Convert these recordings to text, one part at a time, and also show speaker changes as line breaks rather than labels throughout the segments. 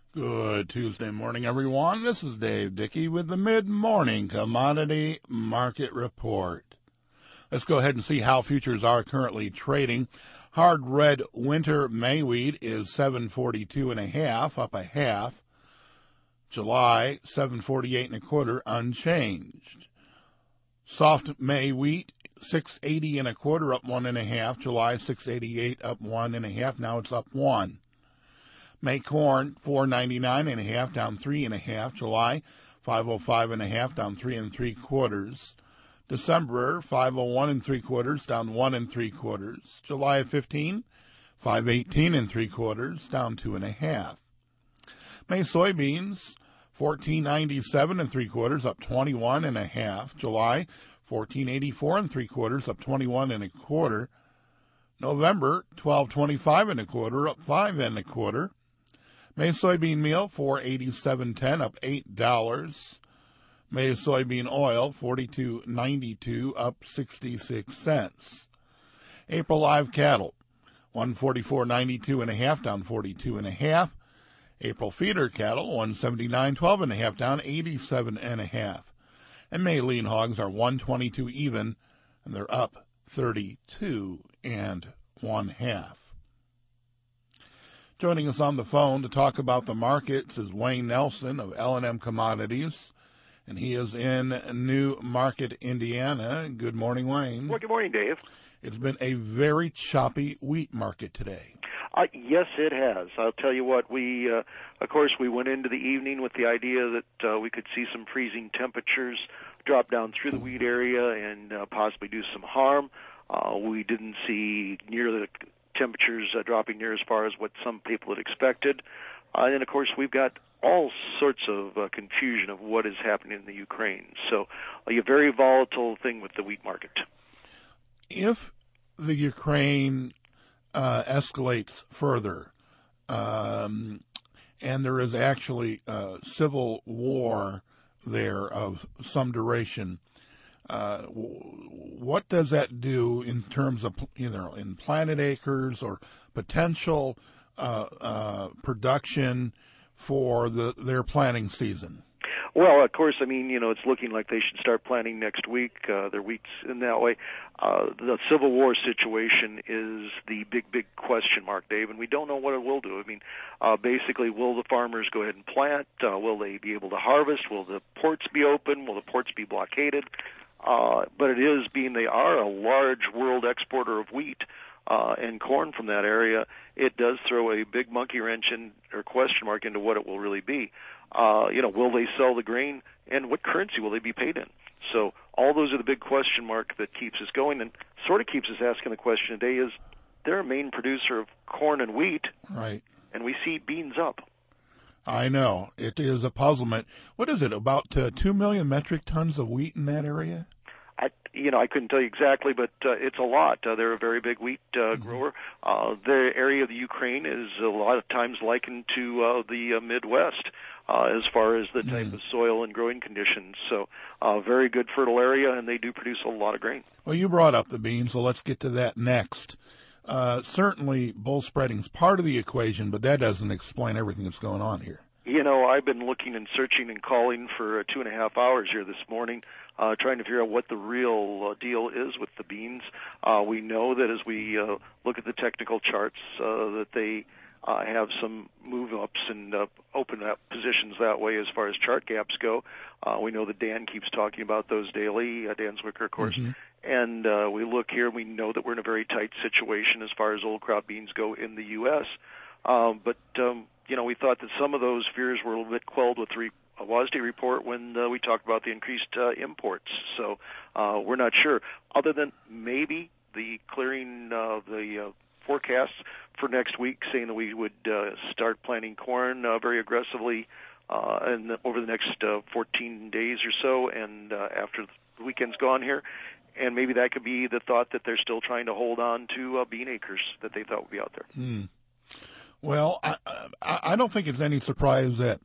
Good Tuesday morning, everyone. This is Dave Dickey with the Mid-Morning Commodity Market Report. Let's go ahead and see how futures are currently trading. Hard red winter May wheat is $7.42.5, up a half. July, $7.48.25, unchanged. Soft May wheat, $6.80.25, up 1.5. July, $6.88, up 1.5. Now it's up 1. May corn, $4.99.5, down 3.5. July, $5.05.5, down 3 3/4. December, $5.01 3/4, down 1 3/4. July 15, $5.18 3/4, down 2.5. May soybeans, $14.97 3/4, up 21.5. July, $14.84 3/4, up 21 1/4. November, $12.25 1/4, up 5 1/4. May soybean meal, $4.8710, up $8. May soybean oil, $42.92, up 66 cents. April live cattle, $144.92.5, down 42.5. April feeder cattle, $179.12.5, down 87.5. And May lean hogs are $122 even, and they're up 32 1/2. Joining us on the phone to talk about the markets is Wayne Nelson of L&M Commodities, and he is in New Market, Indiana. Good morning, Wayne.
Well, good morning, Dave.
It's been a very choppy wheat market today.
Yes, it has. I'll tell you what, of course, we went into the evening with the idea that we could see some freezing temperatures drop down through the wheat area and possibly do some harm. We didn't see near the temperatures dropping near as far as what some people had expected. And, of course, we've got all sorts of confusion of what is happening in the Ukraine. So a very volatile thing with the wheat market.
If the Ukraine escalates further, and there is actually civil war there of some duration, what does that do in terms of, in planted acres or potential production for their planting season?
Well, of course, it's looking like they should start planting next week. Their wheat's in that way. The Civil War situation is the big question mark, Dave, and we don't know what it will do. Basically, will the farmers go ahead and plant? Will they be able to harvest? Will the ports be open? Will the ports be blockaded? But it is being they are a large world exporter of wheat and corn from that area. It does throw a big monkey wrench or question mark into what it will really be. Will they sell the grain, and what currency will they be paid in? So all those are the big question mark that keeps us going, and sort of keeps us asking the question today: is they're a main producer of corn and wheat,
right?
And we see beans up.
I know. It is a puzzlement. What is it, about 2 million metric tons of wheat in that area?
I couldn't tell you exactly, but it's a lot. They're a very big wheat grower. The area of the Ukraine is a lot of times likened to the Midwest as far as the type of soil and growing conditions. So very good fertile area, and they do produce a lot of grain.
Well, you brought up the beans, so let's get to that next. Certainly, bull spreading is part of the equation, but that doesn't explain everything that's going on here.
I've been looking and searching and calling for 2.5 hours here this morning, trying to figure out what the real deal is with the beans. We know that as we look at the technical charts that they have some move-ups and open up positions that way as far as chart gaps go. We know that Dan keeps talking about those daily, Dan Zwicker, of course. Mm-hmm. And we look here, and we know that we're in a very tight situation as far as old crop beans go in the U.S., but we thought that some of those fears were a little bit quelled with the WASDE report when we talked about the increased imports. So we're not sure, other than maybe the clearing of the forecasts for next week, saying that we would start planting corn very aggressively and over the next 14 days or so, and after the weekend's gone here. And maybe that could be the thought that they're still trying to hold on to bean acres that they thought would be out there.
Well, I don't think it's any surprise that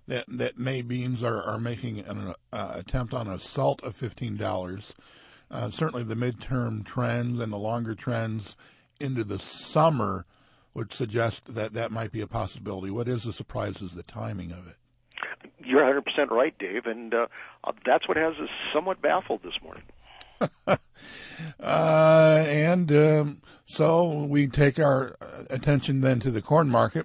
May beans are making an attempt on an assault of $15. Certainly the midterm trends and the longer trends into the summer would suggest that that might be a possibility. What is the surprise is the timing of it.
You're 100% right, Dave, and that's what has us somewhat baffled this morning.
So we take our attention then to the corn market,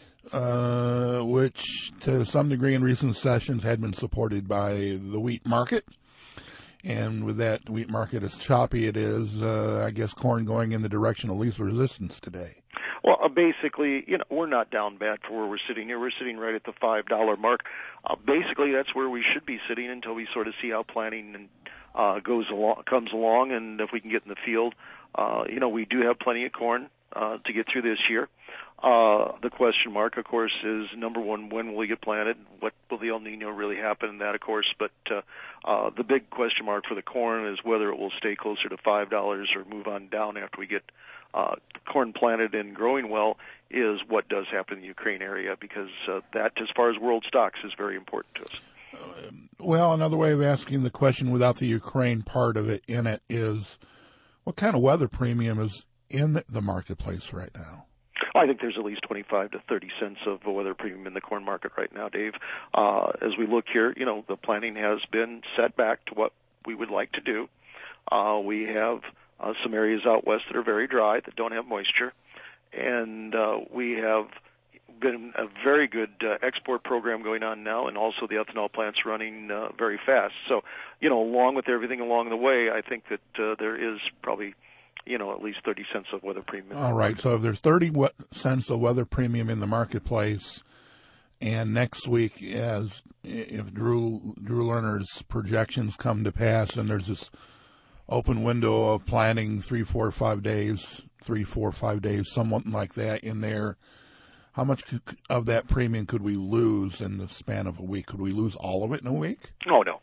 which to some degree in recent sessions had been supported by the wheat market. And with that wheat market as choppy it is, I guess corn going in the direction of least resistance today.
Well, basically, we're not down bad for where we're sitting here. We're sitting right at the $5 mark. Basically, that's where we should be sitting until we sort of see how planting comes along, and if we can get in the field. We do have plenty of corn to get through this year. The question mark, of course, is number one, when will we get planted? What will the El Nino really happen in that, of course? But the big question mark for the corn is whether it will stay closer to $5 or move on down after we get corn planted and growing well, is what does happen in the Ukraine area, because that, as far as world stocks, is very important to us.
Well, another way of asking the question without the Ukraine part of it in it is, what kind of weather premium is in the marketplace right now?
I think there's at least 25 to 30 cents of weather premium in the corn market right now, Dave. As we look here, the planting has been set back to what we would like to do. We have some areas out west that are very dry, that don't have moisture, and we have been a very good export program going on now, and also the ethanol plant's running very fast. So, along with everything along the way, I think that there is probably at least 30 cents of weather premium.
All right, so if there's 30 cents of weather premium in the marketplace, and next week, if Drew Lerner's projections come to pass, and there's this open window of planting 3, 4, 5 days, something like that in there, how much of that premium could we lose in the span of a week? Could we lose all of it in a week?
Oh, no.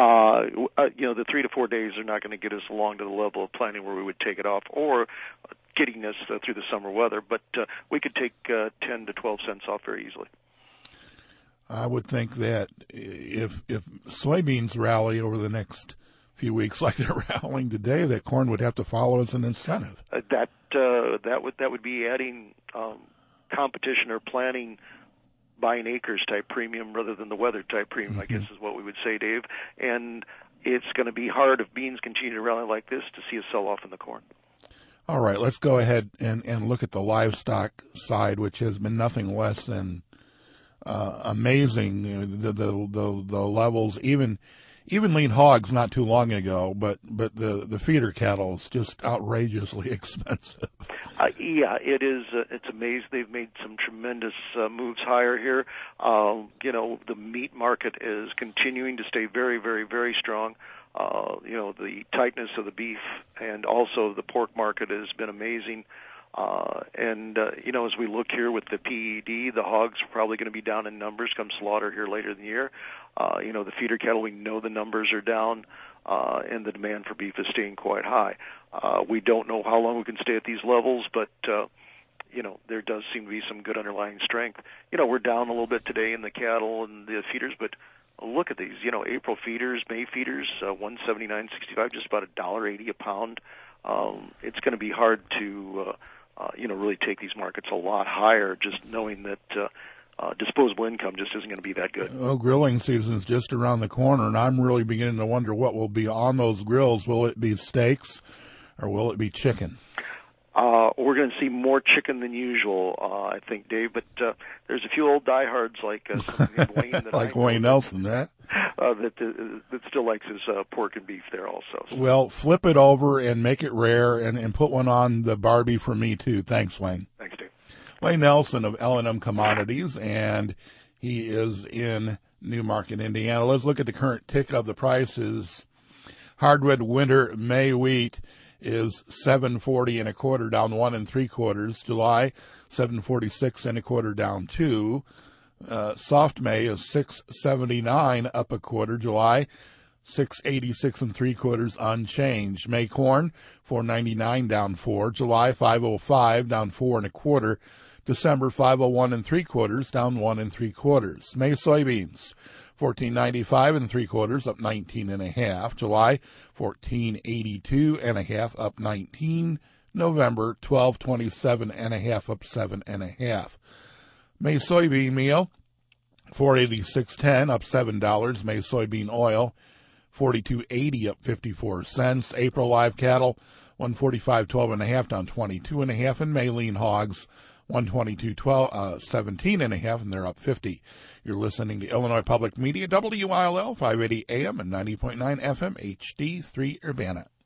The 3 to 4 days are not going to get us along to the level of planting where we would take it off, or getting us through the summer weather. But we could take 10 to 12 cents off very easily.
I would think that if soybeans rally over the next few weeks like they're rallying today, that corn would have to follow as an incentive.
That would be adding competition or planning buying acres type premium rather than the weather type premium, I guess is what we would say, Dave. And it's going to be hard if beans continue to rally like this to see a sell-off in the corn.
All right, let's go ahead and look at the livestock side, which has been nothing less than amazing. The levels, even lean hogs not too long ago, but the feeder cattle is just outrageously expensive.
Yeah, it is. It's amazing. They've made some tremendous moves higher here. The meat market is continuing to stay very, very, very strong. The tightness of the beef and also the pork market has been amazing. As we look here with the PED, the hogs are probably going to be down in numbers come slaughter here later in the year. The feeder cattle, we know the numbers are down, and the demand for beef is staying quite high. We don't know how long we can stay at these levels, but, there does seem to be some good underlying strength. We're down a little bit today in the cattle and the feeders, but look at these. April feeders, May feeders, $179.65, just about $1.80 a pound. It's going to be hard to, really take these markets a lot higher, just knowing that disposable income just isn't going to be that good.
Well, grilling season's just around the corner, and I'm really beginning to wonder what will be on those grills. Will it be steaks, or will it be chicken?
We're going to see more chicken than usual, I think, Dave. But there's a few old diehards like Wayne that
like Wayne Nelson, right?
That still likes his pork and beef there also. So.
Well, flip it over and make it rare, and put one on the Barbie for me too. Thanks, Wayne.
Thanks, Dave.
Wayne Nelson of L&M Commodities, and he is in Newmarket, Indiana. Let's look at the current tick of the prices. Hardwood winter May wheat is $7.40 1/4, down 1 3/4. July $7.46 1/4, down 2. Soft May is $6.79 up 1/4. July $6.86 3/4, unchanged. May corn $4.99 down 4. July $5.05 down 4 1/4. December $5.01 3/4, down 1 3/4. May soybeans $14.95 3/4, up 19 1/2. July $14.82 1/2, up 19. November 12.27.5, up 7.5. May soybean meal $4.86.10, up $7. May soybean oil $42.80, up 54 cents. April live cattle $145.12.5, down 22.5, and May lean hogs $122.17.5, and they're up 50. You're listening to Illinois Public Media, WILL 580 AM and 90.9 FM HD3 Urbana.